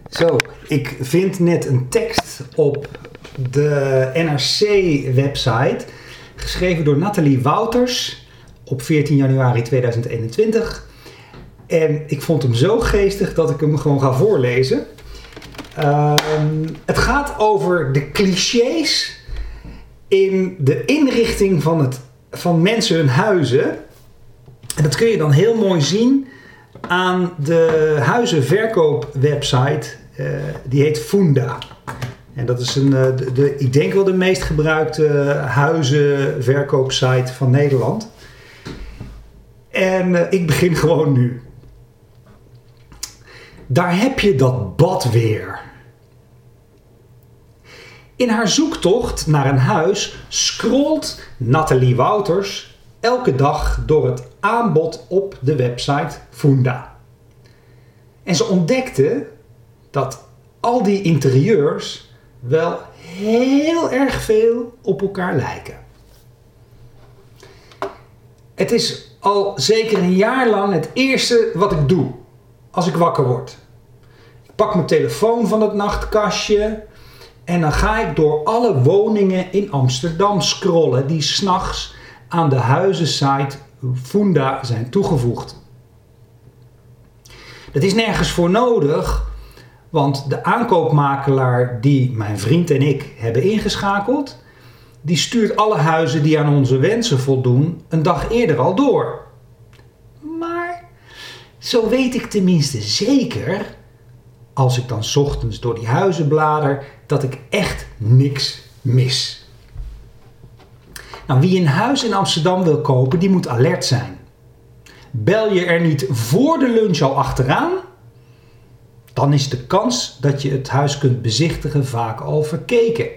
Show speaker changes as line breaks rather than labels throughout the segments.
Zo, ik vind net een tekst op de NRC-website, geschreven door Nathalie Wouters op 14 januari 2021. En ik vond hem zo geestig dat ik hem gewoon ga voorlezen. Het gaat over de clichés in de inrichting van mensen hun huizen. En dat kun je dan heel mooi zien aan de huizenverkoopwebsite. Die heet Funda. En dat is ik denk wel de meest gebruikte huizenverkoopsite van Nederland. En ik begin gewoon nu. Daar heb je dat bad weer. In haar zoektocht naar een huis scrolt Nathalie Wouters elke dag door het aanbod op de website Funda. En ze ontdekte dat al die interieurs wel heel erg veel op elkaar lijken. Het is al zeker een jaar lang het eerste wat ik doe als ik wakker word. Ik pak mijn telefoon van het nachtkastje en dan ga ik door alle woningen in Amsterdam scrollen die 's nachts aan de huizensite Funda zijn toegevoegd. Dat is nergens voor nodig, want de aankoopmakelaar die mijn vriend en ik hebben ingeschakeld, die stuurt alle huizen die aan onze wensen voldoen een dag eerder al door. Maar zo weet ik tenminste zeker, als ik dan 's ochtends door die huizen blader, dat ik echt niks mis. Nou, wie een huis in Amsterdam wil kopen, die moet alert zijn. Bel je er niet voor de lunch al achteraan, dan is de kans dat je het huis kunt bezichtigen vaak al verkeken.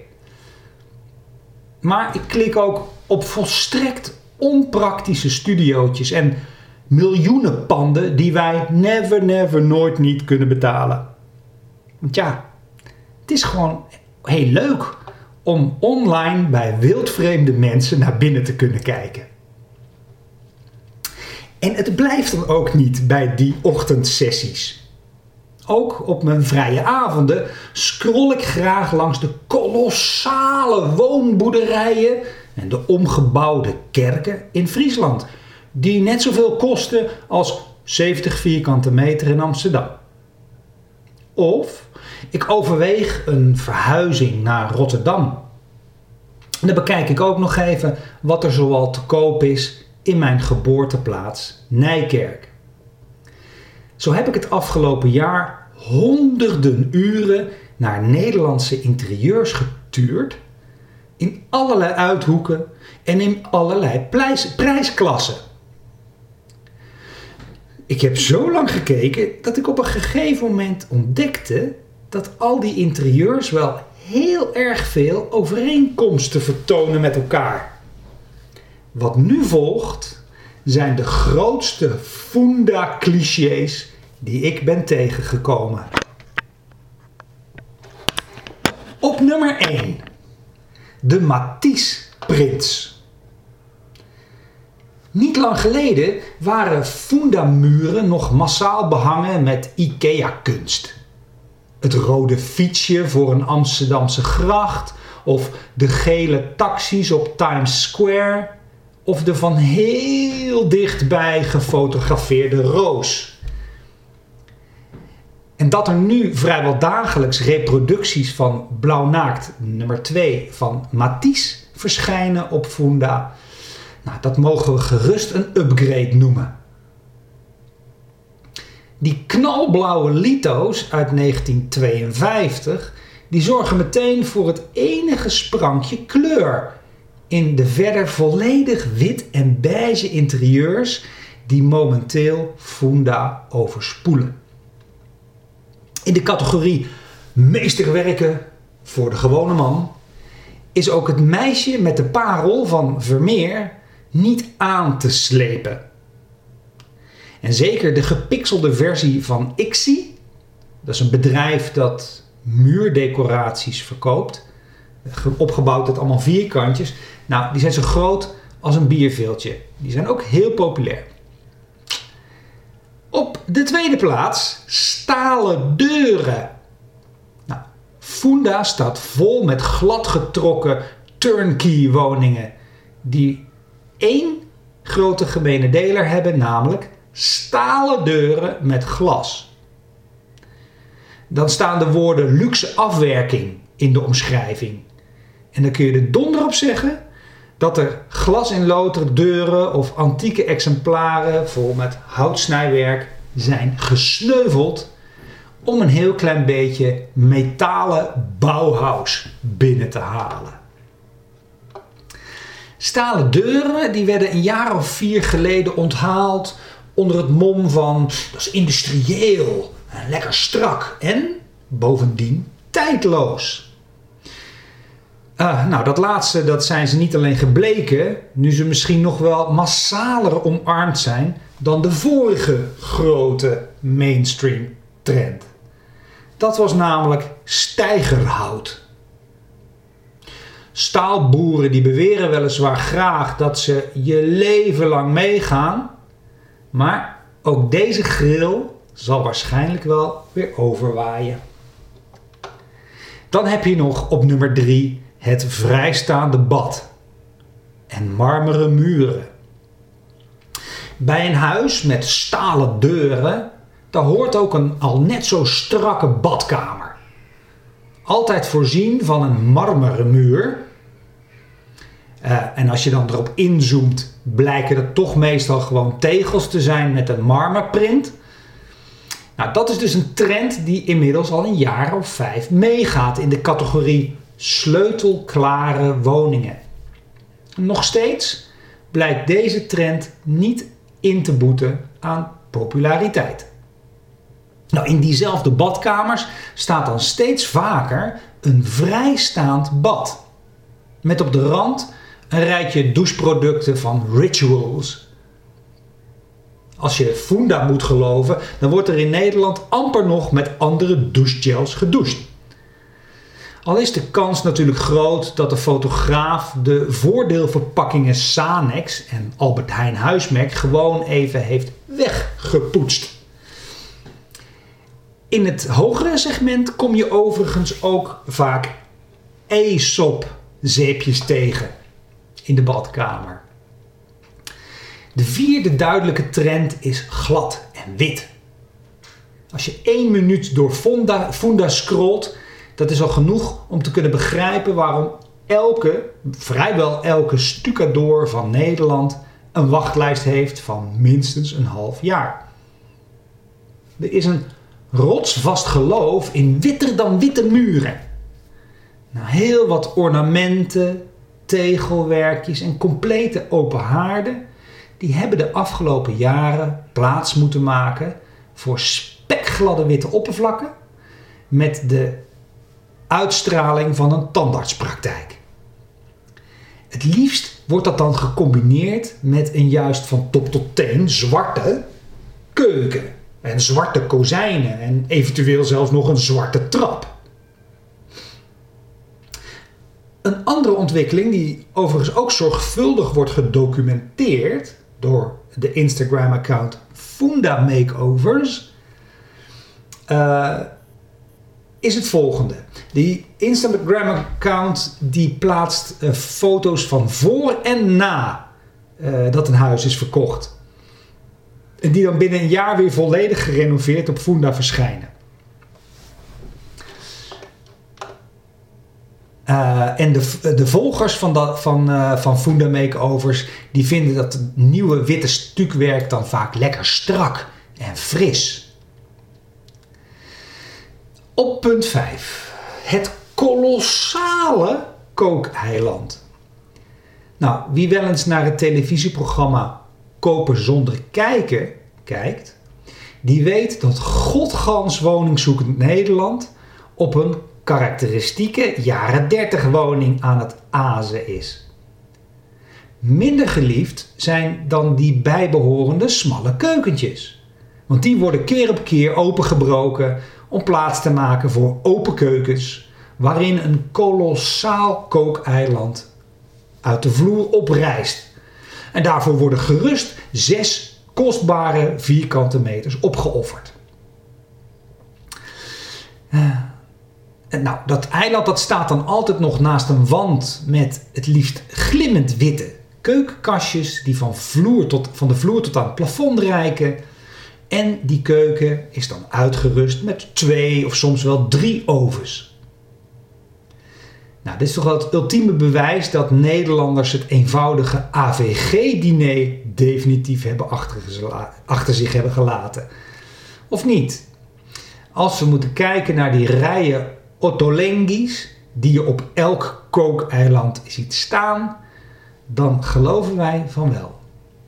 Maar ik klik ook op volstrekt onpraktische studiootjes en miljoenen panden die wij nooit niet kunnen betalen. Want ja, het is gewoon heel leuk om online bij wildvreemde mensen naar binnen te kunnen kijken. En het blijft dan ook niet bij die ochtendsessies. Ook op mijn vrije avonden scroll ik graag langs de kolossale woonboerderijen en de omgebouwde kerken in Friesland, die net zoveel kosten als 70 vierkante meter in Amsterdam. Of ik overweeg een verhuizing naar Rotterdam. En dan bekijk ik ook nog even wat er zoal te koop is in mijn geboorteplaats Nijkerk. Zo heb ik het afgelopen jaar honderden uren naar Nederlandse interieurs getuurd, in allerlei uithoeken en in allerlei prijsklassen. Ik heb zo lang gekeken dat ik op een gegeven moment ontdekte dat al die interieurs wel heel erg veel overeenkomsten vertonen met elkaar. Wat nu volgt zijn de grootste Funda-clichés die ik ben tegengekomen. Op nummer 1. De Matisse-prins. Niet lang geleden waren Funda-muren nog massaal behangen met IKEA-kunst. Het rode fietsje voor een Amsterdamse gracht, of de gele taxis op Times Square, of de van heel dichtbij gefotografeerde roos. En dat er nu vrijwel dagelijks reproducties van Blauwnaakt nummer 2 van Matisse verschijnen op Funda, nou, dat mogen we gerust een upgrade noemen. Die knalblauwe lito's uit 1952, die zorgen meteen voor het enige sprankje kleur in de verder volledig wit en beige interieurs die momenteel Funda overspoelen. In de categorie meesterwerken voor de gewone man is ook het meisje met de parel van Vermeer niet aan te slepen. En zeker de gepixelde versie van IXI, dat is een bedrijf dat muurdecoraties verkoopt, opgebouwd uit allemaal vierkantjes. Nou, die zijn zo groot als een bierveeltje. Die zijn ook heel populair. Op de tweede plaats stalen deuren. Funda staat vol met gladgetrokken turnkey woningen die één grote gemene deler hebben, namelijk stalen deuren met glas. Dan staan de woorden luxe afwerking in de omschrijving. En dan kun je er donder op zeggen dat er glas- en loterdeuren of antieke exemplaren vol met houtsnijwerk zijn gesneuveld om een heel klein beetje metalen Bauhaus binnen te halen. Stalen deuren die werden een jaar of 4 geleden onthaald onder het mom van dat is industrieel en lekker strak en bovendien tijdloos. Dat laatste dat zijn ze niet alleen gebleken, nu ze misschien nog wel massaler omarmd zijn dan de vorige grote mainstream trend. Dat was namelijk steigerhout. Staalboeren die beweren weliswaar graag dat ze je leven lang meegaan, maar ook deze grill zal waarschijnlijk wel weer overwaaien. Dan heb je nog op nummer 3 het vrijstaande bad en marmeren muren. Bij een huis met stalen deuren, daar hoort ook een al net zo strakke badkamer. Altijd voorzien van een marmeren muur. En als je dan erop inzoomt, blijken het toch meestal gewoon tegels te zijn met een marmerprint. Nou, dat is dus een trend die inmiddels al een jaar of 5 meegaat in de categorie sleutelklare woningen. Nog steeds blijkt deze trend niet in te boeten aan populariteit. Nou, in diezelfde badkamers staat dan steeds vaker een vrijstaand bad. Met op de rand een rijtje doucheproducten van Rituals. Als je Funda moet geloven, dan wordt er in Nederland amper nog met andere douchegels gedoucht. Al is de kans natuurlijk groot dat de fotograaf de voordeelverpakkingen Sanex en Albert Heijn huismerk gewoon even heeft weggepoetst. In het hogere segment kom je overigens ook vaak Aesop zeepjes tegen in de badkamer. De 4e duidelijke trend is glad en wit. Als je 1 minuut door Funda scrolt, dat is al genoeg om te kunnen begrijpen waarom vrijwel elke stucadoor van Nederland een wachtlijst heeft van minstens een half jaar. Er is een rotsvast geloof in witter dan witte muren. Nou, heel wat ornamenten, tegelwerkjes en complete open haarden, die hebben de afgelopen jaren plaats moeten maken voor spekgladde witte oppervlakken met de uitstraling van een tandartspraktijk. Het liefst wordt dat dan gecombineerd met een juist van top tot teen zwarte keuken en zwarte kozijnen en eventueel zelfs nog een zwarte trap. Een andere ontwikkeling die overigens ook zorgvuldig wordt gedocumenteerd door de Instagram-account Funda Makeovers is het volgende. Die Instagram-account die plaatst foto's van voor en na dat een huis is verkocht. En die dan binnen een jaar weer volledig gerenoveerd op Funda verschijnen. En de volgers van Funda Makeovers die vinden dat het nieuwe witte stukwerk dan vaak lekker strak en fris. Op punt 5. Het kolossale kookeiland. Nou, wie wel eens naar het televisieprogramma Kopen zonder kijken kijkt, die weet dat godgans woningzoekend Nederland op een karakteristieke jaren 30 woning aan het azen is. Minder geliefd zijn dan die bijbehorende smalle keukentjes. Want die worden keer op keer opengebroken om plaats te maken voor open keukens waarin een kolossaal kookeiland uit de vloer oprijst. En daarvoor worden gerust 6 kostbare vierkante meters opgeofferd. En nou, dat eiland dat staat dan altijd nog naast een wand met het liefst glimmend witte keukenkastjes die van de vloer tot aan het plafond reiken. En die keuken is dan uitgerust met 2 of soms wel 3 ovens. Nou, dit is toch wel het ultieme bewijs dat Nederlanders het eenvoudige AVG-diner definitief achter zich hebben gelaten. Of niet? Als we moeten kijken naar die rijen Ottolenghi's die je op elk kookeiland ziet staan, dan geloven wij van wel.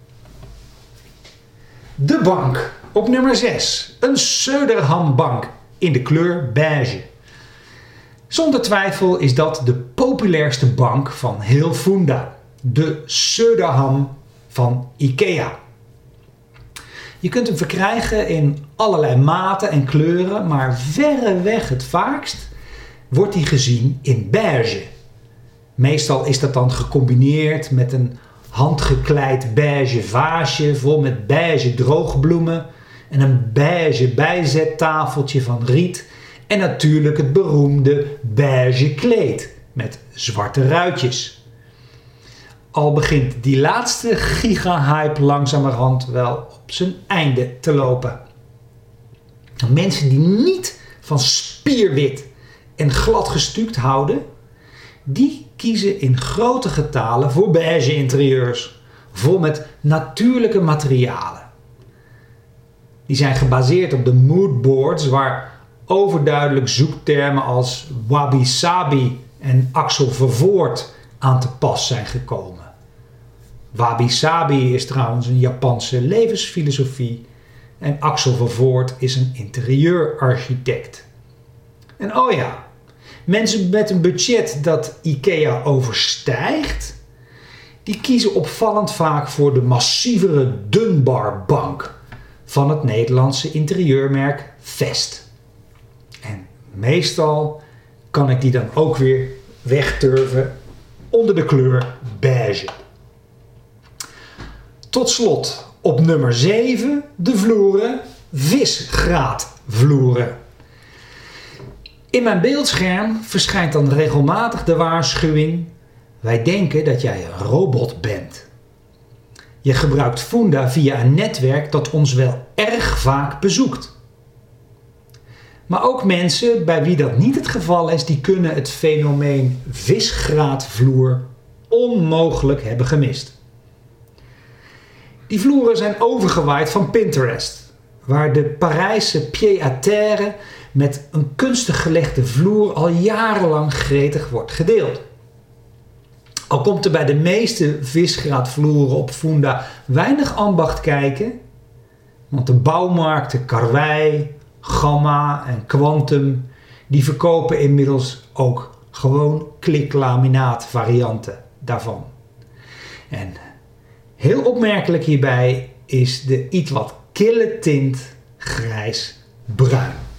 De bank op nummer 6. Een Söderhambank in de kleur beige. Zonder twijfel is dat de populairste bank van heel Funda. De Söderham van IKEA. Je kunt hem verkrijgen in allerlei maten en kleuren, maar verreweg het vaakst wordt hij gezien in beige. Meestal is dat dan gecombineerd met een handgekleid beige vaasje vol met beige droogbloemen en een beige bijzettafeltje van riet en natuurlijk het beroemde beige kleed met zwarte ruitjes. Al begint die laatste gigahype langzamerhand wel op zijn einde te lopen. Mensen die niet van spierwit en glad gestuukt houden, die kiezen in grote getalen voor beige interieurs, vol met natuurlijke materialen. Die zijn gebaseerd op de moodboards waar overduidelijk zoektermen als wabi-sabi en Axel Vervoort aan te pas zijn gekomen. Wabi-sabi is trouwens een Japanse levensfilosofie en Axel Vervoort is een interieurarchitect. En oh ja, mensen met een budget dat IKEA overstijgt, die kiezen opvallend vaak voor de massievere Dunbar-bank van het Nederlandse interieurmerk Vest. En meestal kan ik die dan ook weer wegturven onder de kleur beige. Tot slot op nummer 7 de vloeren, visgraatvloeren. In mijn beeldscherm verschijnt dan regelmatig de waarschuwing: wij denken dat jij een robot bent. Je gebruikt Funda via een netwerk dat ons wel erg vaak bezoekt. Maar ook mensen bij wie dat niet het geval is, die kunnen het fenomeen visgraatvloer onmogelijk hebben gemist. Die vloeren zijn overgewaaid van Pinterest, waar de Parijse pied-à-terre met een kunstig gelegde vloer al jarenlang gretig wordt gedeeld. Al komt er bij de meeste visgraatvloeren op Funda weinig ambacht kijken, want de bouwmarkten Karwei, Gamma en Quantum die verkopen inmiddels ook gewoon kliklaminaat varianten daarvan. En heel opmerkelijk hierbij is de iets wat kille tint grijs-bruin.